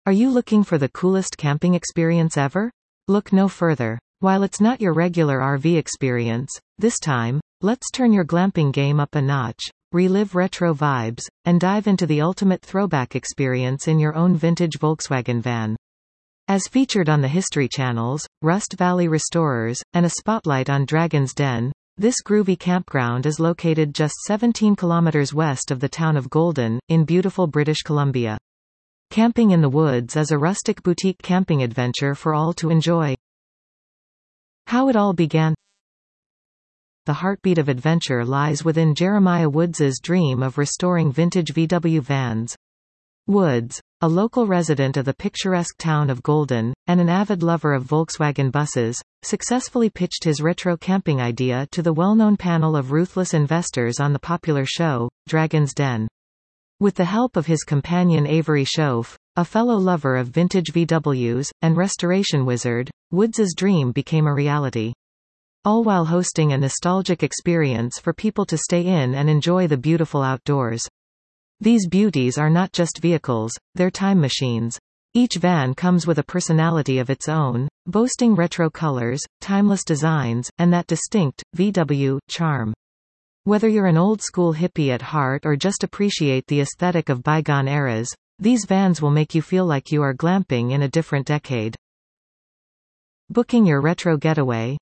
Are you looking for the coolest camping experience ever? Look no further. While it's not your regular RV experience, this time, let's turn your glamping game up a notch, relive retro vibes, and dive into the ultimate throwback experience in your own vintage Volkswagen van. As featured on the History Channels, Rust Valley Restorers, and a spotlight on Dragon's Den, this groovy campground is located just 17 kilometers west of the town of Golden, in beautiful British Columbia. Camping in the Woods is a rustic boutique camping adventure for all to enjoy. How it all began. The heartbeat of adventure lies within Jeremiah Woods's dream of restoring vintage VW vans. Woods, a local resident of the picturesque town of Golden, and an avid lover of Volkswagen buses, successfully pitched his retro camping idea to the well-known panel of ruthless investors on the popular show, Dragon's Den. With the help of his companion Avery Schoaf, a fellow lover of vintage VWs, and restoration wizard, Woods's dream became a reality. All while hosting a nostalgic experience for people to stay in and enjoy the beautiful outdoors. These beauties are not just vehicles, they're time machines. Each van comes with a personality of its own, boasting retro colors, timeless designs, and that distinct, VW, charm. Whether you're an old-school hippie at heart or just appreciate the aesthetic of bygone eras, these vans will make you feel like you are glamping in a different decade. Booking your retro getaway.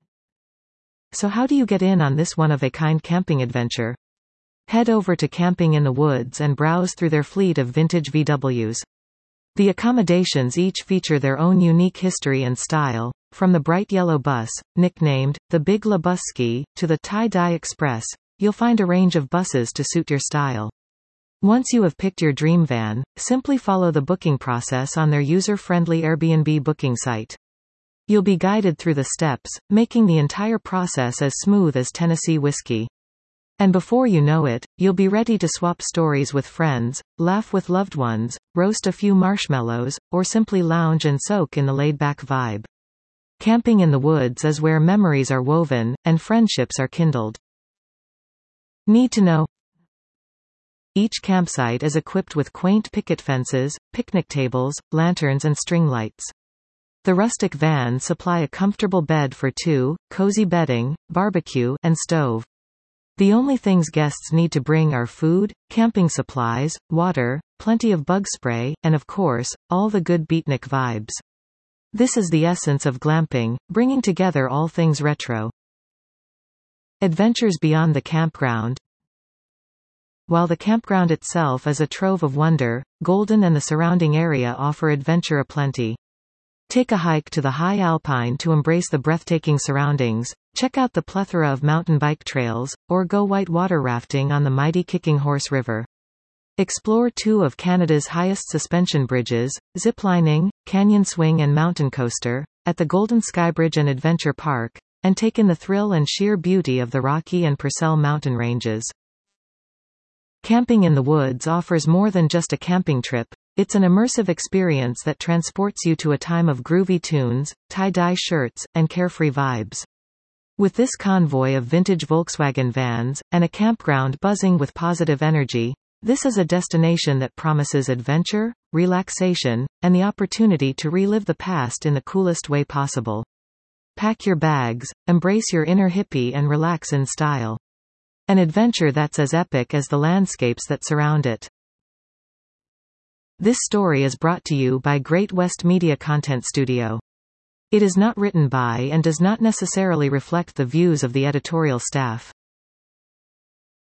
So how do you get in on this one-of-a-kind camping adventure? Head over to Camping in the Woods and browse through their fleet of vintage VWs. The accommodations each feature their own unique history and style, from the bright yellow bus, nicknamed the Big Lebowski, to the Tie-Dye Express. You'll find a range of buses to suit your style. Once you have picked your dream van, simply follow the booking process on their user-friendly Airbnb booking site. You'll be guided through the steps, making the entire process as smooth as Tennessee whiskey. And before you know it, you'll be ready to swap stories with friends, laugh with loved ones, roast a few marshmallows, or simply lounge and soak in the laid-back vibe. Camping in the Woods is where memories are woven, and friendships are kindled. Need to know? Each campsite is equipped with quaint picket fences, picnic tables, lanterns and string lights. The rustic vans supply a comfortable bed for two, cozy bedding, barbecue, and stove. The only things guests need to bring are food, camping supplies, water, plenty of bug spray, and of course, all the good beatnik vibes. This is the essence of glamping, bringing together all things retro. Adventures beyond the campground. While the campground itself is a trove of wonder, Golden and the surrounding area offer adventure aplenty. Take a hike to the high alpine to embrace the breathtaking surroundings, check out the plethora of mountain bike trails, or go white water rafting on the mighty Kicking Horse River. Explore two of Canada's highest suspension bridges, ziplining, canyon swing and mountain coaster, at the Golden Skybridge and Adventure Park, and take in the thrill and sheer beauty of the Rocky and Purcell mountain ranges. Camping in the Woods offers more than just a camping trip. It's an immersive experience that transports you to a time of groovy tunes, tie-dye shirts, and carefree vibes. With this convoy of vintage Volkswagen vans, and a campground buzzing with positive energy, this is a destination that promises adventure, relaxation, and the opportunity to relive the past in the coolest way possible. Pack your bags, embrace your inner hippie and relax in style. An adventure that's as epic as the landscapes that surround it. This story is brought to you by Great West Media Content Studio. It is not written by and does not necessarily reflect the views of the editorial staff.